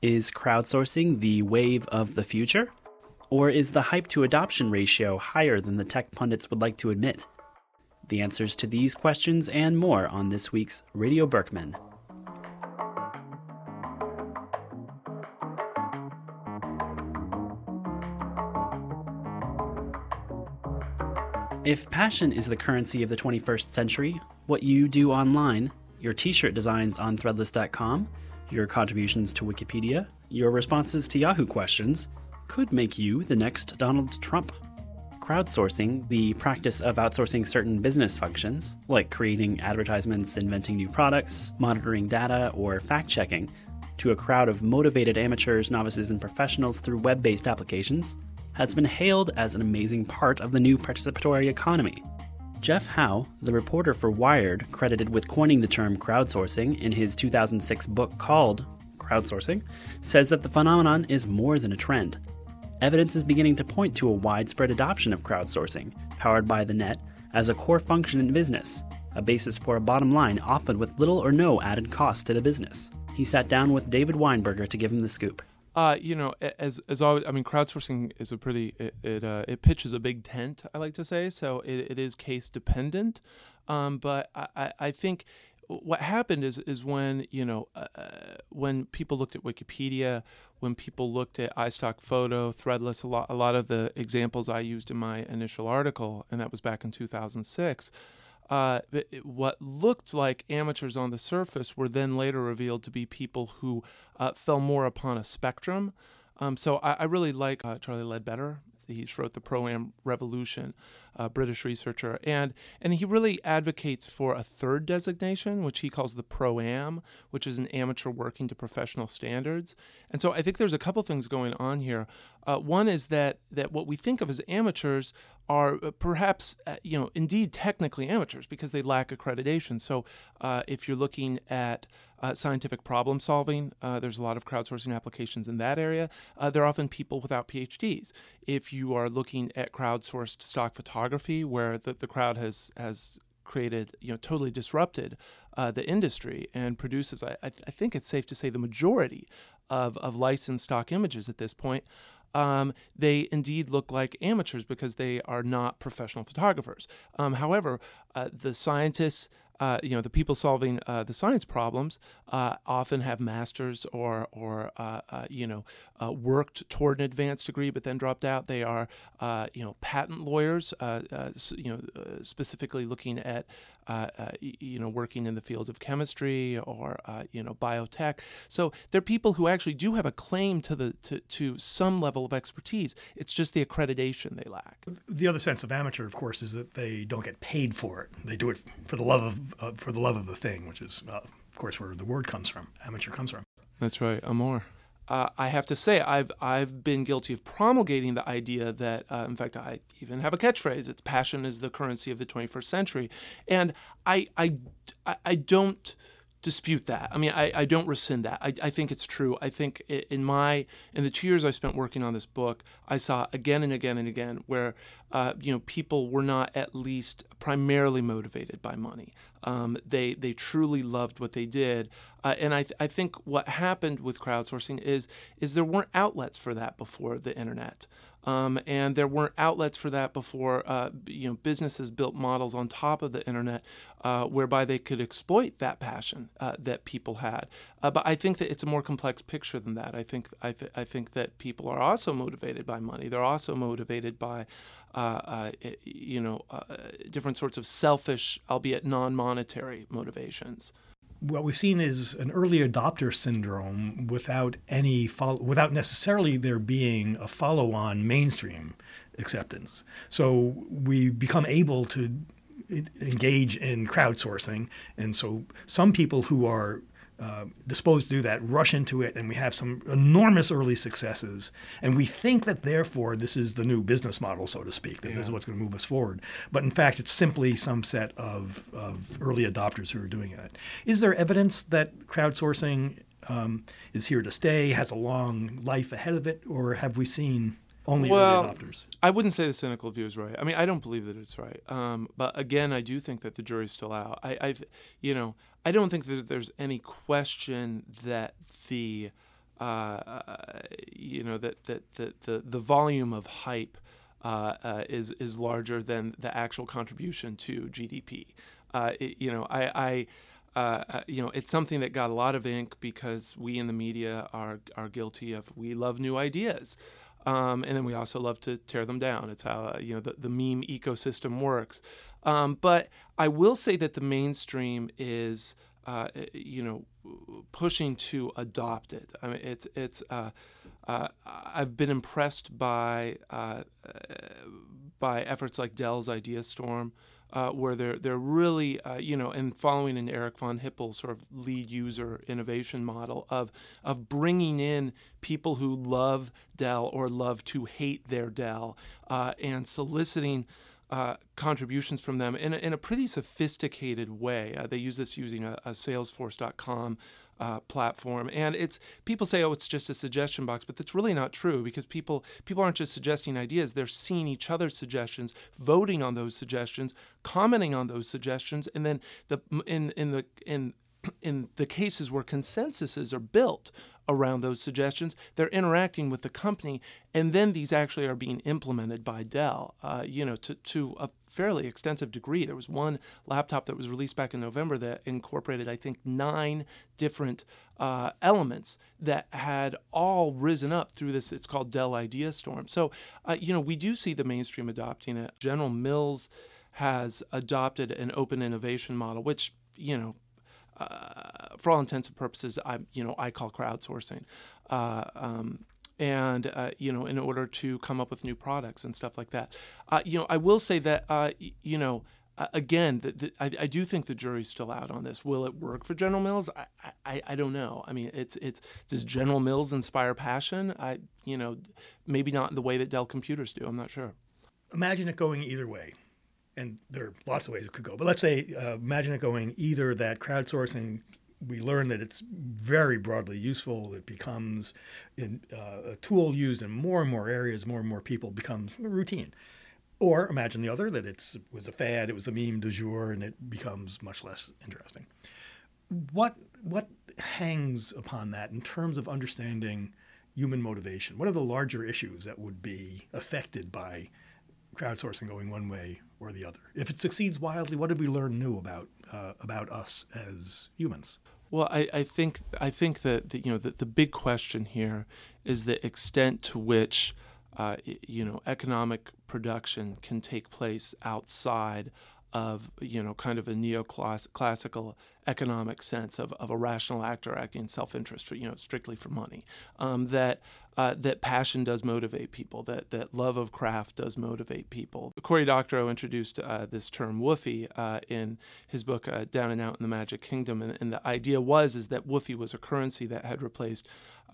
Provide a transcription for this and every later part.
Is crowdsourcing the wave of the future? Or is the hype to adoption ratio higher than the tech pundits would like to admit? The answers to these questions and more on this week's Radio Berkman. If passion is the currency of the 21st century, what you do online, your t-shirt designs on Threadless.com, your contributions to Wikipedia, your responses to Yahoo questions, could make you the next Donald Trump. Crowdsourcing, the practice of outsourcing certain business functions, like creating advertisements, inventing new products, monitoring data, or fact-checking, to a crowd of motivated amateurs, novices, and professionals through web-based applications, has been hailed as an amazing part of the new participatory economy. Jeff Howe, the reporter for Wired, credited with coining the term crowdsourcing in his 2006 book called Crowdsourcing, says that the phenomenon is more than a trend. Evidence is beginning to point to a widespread adoption of crowdsourcing, powered by the net, as a core function in business, a basis for a bottom line often with little or no added cost to the business. He sat down with David Weinberger to give him the scoop. As always, I mean, crowdsourcing is it pitches a big tent, I like to say, so it is case dependent. But I think what happened is when people looked at Wikipedia, when people looked at iStock Photo, Threadless, a lot of the examples I used in my initial article, and that was back in 2006. What looked like amateurs on the surface were then later revealed to be people who fell more upon a spectrum. So I really like Charlie Ledbetter. He's wrote The Pro-Am Revolution, a British researcher, and he really advocates for a third designation, which he calls the Pro-Am, which is an amateur working to professional standards. And so I think there's a couple things going on here. One is that what we think of as amateurs are perhaps, indeed technically amateurs because they lack accreditation. So if you're looking at scientific problem solving, there's a lot of crowdsourcing applications in that area. They're often people without PhDs. If you are looking at crowdsourced stock photography, where the crowd has created, totally disrupted the industry and produces, I think it's safe to say, the majority of licensed stock images at this point, they indeed look like amateurs because they are not professional photographers. However, the scientists, the people solving the science problems often have masters or worked toward an advanced degree but then dropped out. They are patent lawyers, specifically looking at working in the fields of chemistry or biotech. So they're people who actually do have a claim to some level of expertise. It's just the accreditation they lack. The other sense of amateur, of course, is that they don't get paid for it. They do it for the love of the thing, which is, of course, where the word comes from. Amateur comes from. That's right, amor. I have to say, I've been guilty of promulgating the idea that, in fact, I even have a catchphrase. It's passion is the currency of the 21st century, and I don't dispute that. I mean, I don't rescind that. I think it's true. I think in the 2 years I spent working on this book, I saw again and again and again where people were not at least primarily motivated by money. They truly loved what they did, and I think what happened with crowdsourcing is there weren't outlets for that before the internet. And there weren't outlets for that before, businesses built models on top of the internet whereby they could exploit that passion that people had. But I think that it's a more complex picture than that. I think that people are also motivated by money. They're also motivated by different sorts of selfish, albeit non-monetary motivations. What we've seen is an early adopter syndrome without necessarily there being a follow-on mainstream acceptance. So we become able to engage in crowdsourcing, and so some people who are disposed to do that rush into it, and we have some enormous early successes, and we think that therefore this is the new business model, so to speak, that this is what's going to move us forward. But in fact, it's simply some set of early adopters who are doing it. Is there evidence that crowdsourcing is here to stay, has a long life ahead of it, or have we seen only early adopters? I wouldn't say the cynical view is right. I mean, I don't believe that it's right. But again, I do think that the jury's still out. I don't think that there's any question that the the volume of hype is larger than the actual contribution to GDP. It's something that got a lot of ink because we in the media are guilty of, we love new ideas. And then we also love to tear them down. It's how the meme ecosystem works. But I will say that the mainstream is pushing to adopt it. I mean, I've been impressed by efforts like Dell's IdeaStorm, where they're really and following in Eric von Hippel's sort of lead user innovation model of bringing in people who love Dell or love to hate their Dell, and soliciting contributions from them in a pretty sophisticated way. They use this using a Salesforce.com platform, and people say, oh, it's just a suggestion box, but that's really not true, because people aren't just suggesting ideas; they're seeing each other's suggestions, voting on those suggestions, commenting on those suggestions, and then in the cases where consensuses are built around those suggestions, they're interacting with the company, and then these actually are being implemented by Dell, to a fairly extensive degree. There was one laptop that was released back in November that incorporated, I think, 9 different elements that had all risen up through this. It's called Dell IdeaStorm. So, we do see the mainstream adopting it. General Mills has adopted an open innovation model, which, for all intents and purposes, I call crowdsourcing, in order to come up with new products and stuff like that. I will say that, again, I do think the jury's still out on this. Will it work for General Mills? I don't know. I mean, does General Mills inspire passion? Maybe not in the way that Dell Computers do. I'm not sure. Imagine it going either way. And there are lots of ways it could go. But let's say, imagine it going either that crowdsourcing, we learn that it's very broadly useful. It becomes a tool used in more and more areas, more and more people, becomes routine. Or imagine the other, that it was a fad, it was the meme du jour, and it becomes much less interesting. What hangs upon that in terms of understanding human motivation? What are the larger issues that would be affected by crowdsourcing going one way or the other? If it succeeds wildly, what did we learn new about us as humans? Well, I think that the big question here is the extent to which economic production can take place outside of kind of a neoclassical economic sense of a rational actor acting in self-interest, strictly for money. That passion does motivate people. That love of craft does motivate people. Cory Doctorow introduced this term woofie in his book Down and Out in the Magic Kingdom, and the idea is that woofie was a currency that had replaced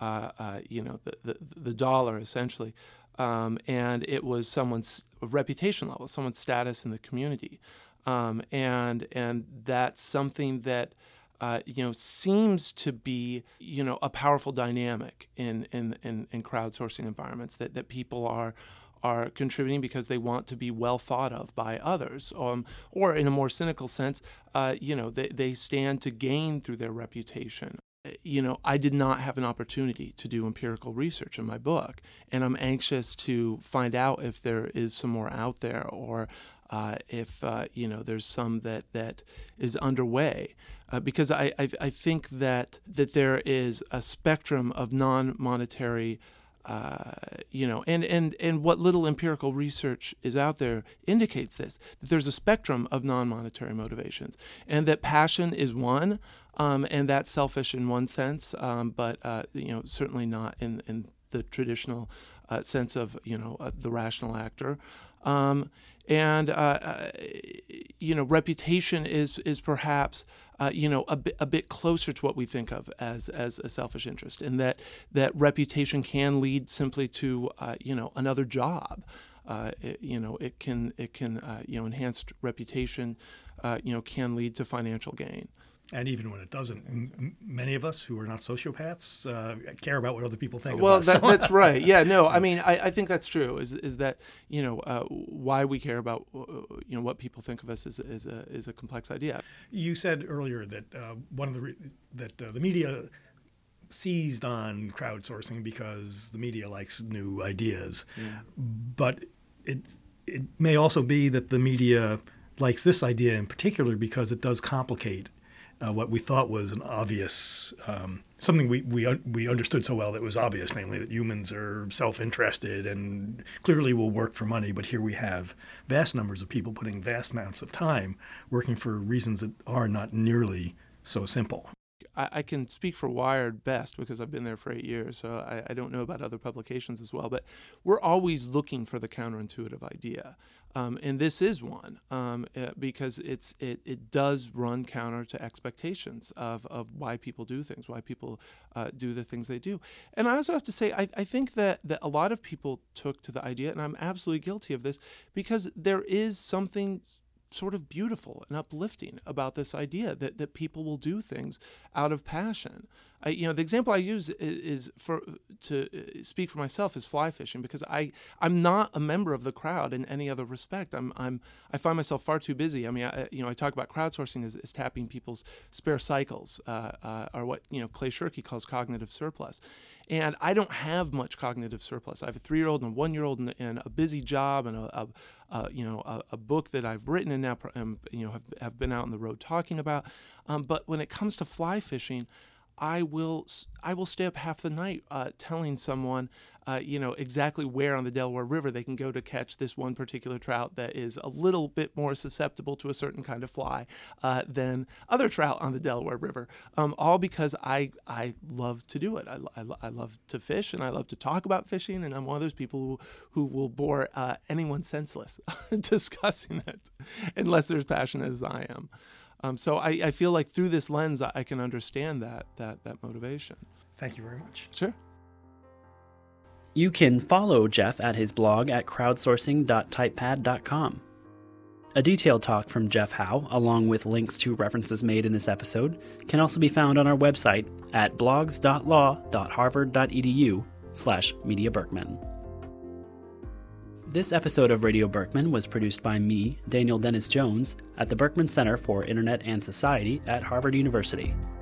the dollar essentially, and it was someone's reputation level, someone's status in the community. And that's something that seems to be a powerful dynamic in crowdsourcing environments, that people are contributing because they want to be well thought of by others, or in a more cynical sense, they stand to gain through their reputation. I did not have an opportunity to do empirical research in my book, and I'm anxious to find out if there is some more out there, or if there's some that is underway, because I think that there is a spectrum of non-monetary, and what little empirical research is out there indicates this, that there's a spectrum of non-monetary motivations, and that passion is one, and that's selfish in one sense, but certainly not in the traditional sense of the rational actor. Reputation is perhaps a bit closer to what we think of as a selfish interest, and that reputation can lead simply to another job. It can enhanced reputation can lead to financial gain. And even when it doesn't, many of us who are not sociopaths care about what other people think well, of us. Well, that's right. Yeah, no, I mean, I think that's true. Is that why we care about what people think of us is a complex idea. You said earlier that one of the media seized on crowdsourcing because the media likes new ideas. But it may also be that the media likes this idea in particular because it does complicate what we thought was an obvious, something we understood so well that was obvious, namely that humans are self-interested and clearly will work for money. But here we have vast numbers of people putting vast amounts of time working for reasons that are not nearly so simple. I can speak for Wired best because I've been there for 8 years, so I don't know about other publications as well. But we're always looking for the counterintuitive idea, and this is one because it does run counter to expectations of why people do things, why people do the things they do. And I also have to say, I think that a lot of people took to the idea, and I'm absolutely guilty of this, because there is something sort of beautiful and uplifting about this idea that people will do things out of passion. The example I use is to speak for myself is fly fishing, because I'm not a member of the crowd in any other respect. I find myself far too busy. I mean, I talk about crowdsourcing as tapping people's spare cycles, or what Clay Shirky calls cognitive surplus. And I don't have much cognitive surplus. I have a 3-year-old and a 1-year-old and a busy job and a book that I've written and now have been out on the road talking about. But when it comes to fly fishing, I will stay up half the night telling someone, exactly where on the Delaware River they can go to catch this one particular trout that is a little bit more susceptible to a certain kind of fly than other trout on the Delaware River. All because I love to do it. I love to fish, and I love to talk about fishing, and I'm one of those people who will bore anyone senseless discussing it, unless they're as passionate as I am. So I feel like through this lens, I can understand that motivation. Thank you very much. Sure. You can follow Jeff at his blog at crowdsourcing.typepad.com. A detailed talk from Jeff Howe, along with links to references made in this episode, can also be found on our website at blogs.law.harvard.edu/Media Berkman. This episode of Radio Berkman was produced by me, Daniel Dennis Jones, at the Berkman Center for Internet and Society at Harvard University.